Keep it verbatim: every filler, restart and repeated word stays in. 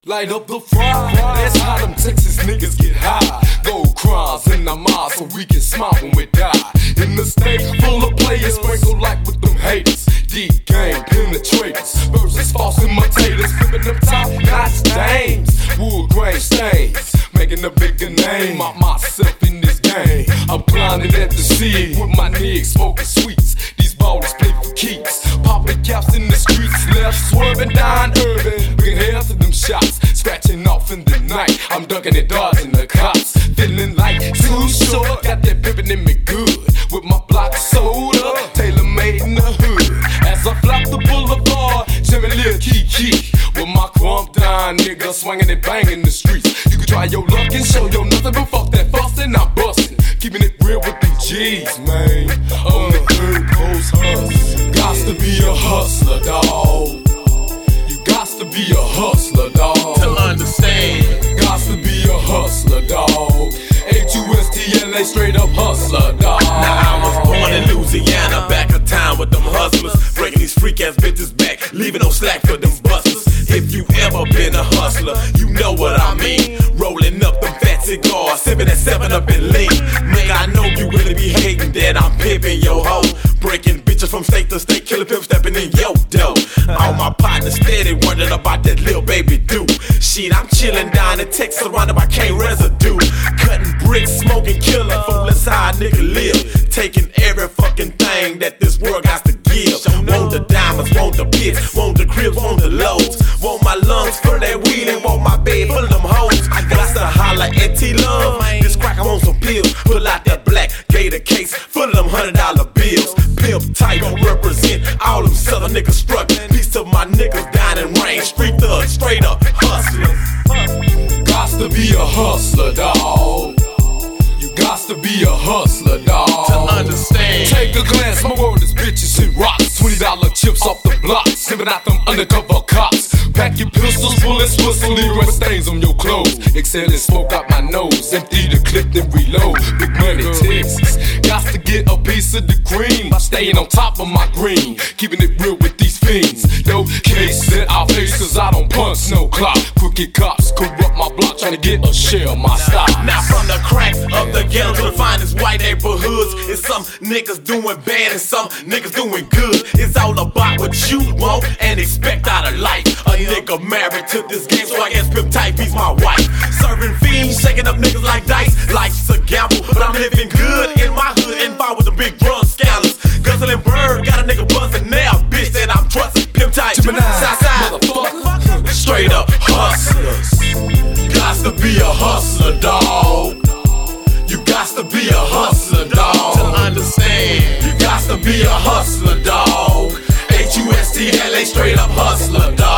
Light up the fire, that's how them Texas niggas get high. Gold crowns in our minds so we can smile when we die. In the state full of players, sprinkle like with them haters. Deep game penetrators, versus false imitators. Flipping them top notch dames, wood grain stains. Making a bigger name of myself in this game. I'm blinded at the sea with my niggas smoking sweets. These ballers play for keeps. Popping caps in the streets, left swerving down urban. Bringing hell to them shots, scratching off in the night. I'm ducking and dodging the cops, feeling like too short. Got that pimpin' in me good, with my block soda, tailor-made in the hood. As I flop the boulevard, Jimmy Lil Kiki, with my crump down nigga swinging and banging the streets. You can try your luck and show your nothing, but fuck that fussin', I'm bustin'. Keeping it real with them G's, man. On the third post hustle. Gots to be a hustler, dawg. You gots to be a hustler, dawg. To understand, gots to be a hustler, dawg. H U S T L A, straight up hustler, dawg. Now I was born in Louisiana, back of town with them hustlers, breaking these freak ass bitches back, leaving no slack for them busters. If you ever been a hustler, you know what I mean. Rolling up them fat cigars, sipping that seven up and lean. Man, I know you really be hating that I'm pimping your hoe, breaking bitches from state to state, killer pimp stepping in yo dough. All my partners steady wondering about that little baby do. Shit, I'm chilling down in Texas, surrounded by K residue, cutting bricks, smoking killer, fool, that's how a nigga live. Taking every fucking thing that this world got to give. Want the diamonds, want the pits, want the cribs, want the loads. Want my lungs full of that weed and want my bed full of them hoes. I got to holler at T-Love, this crack, I want some pills. Pull out that black gator case full of them hundred dollar bills. Pimp type, represent all them southern niggas struck. Peace to my niggas down in rain, street thugs, straight up hustlers. Gots to be a hustler, dawg. You gots to be a hustler, dawg. To understand, take a glance, my world is bitches and rocks. Twenty dollar chips off the block, sipping out them undercover cops. Pack your pistols, bullets, whistle, leave red stains on your clothes. Exhaling smoke out my nose, empty the clip then reload. Big money, Texas, gots to get a piece of the cream by staying on top of my green, keeping it real with these fiends. No case that I face, cause I don't punch no clock. Crooked cops corrupt my block, trying to get a share of my stock. Now from the cracks of the ghetto to the finest white neighborhoods, it's some niggas doing bad and some niggas doing good. It's all about what you want and expect out of life. A nigga married to this game, so I guess Pimp Type B's my wife. Serving fiends, shaking up niggas like dice. Life's a gamble, but I'm living good in my hood and far with the big bronze scandals. Guzzling bird, got a nigga buzzing now, bitch that I'm trusting. Pimp Type, Southside, motherfucker, straight up hustlers. Gots to be a hustler, dawg. You gots to be a hustler, dawg. To understand, you gots to be a hustler, dawg. H U S T L A, straight up hustler, dawg.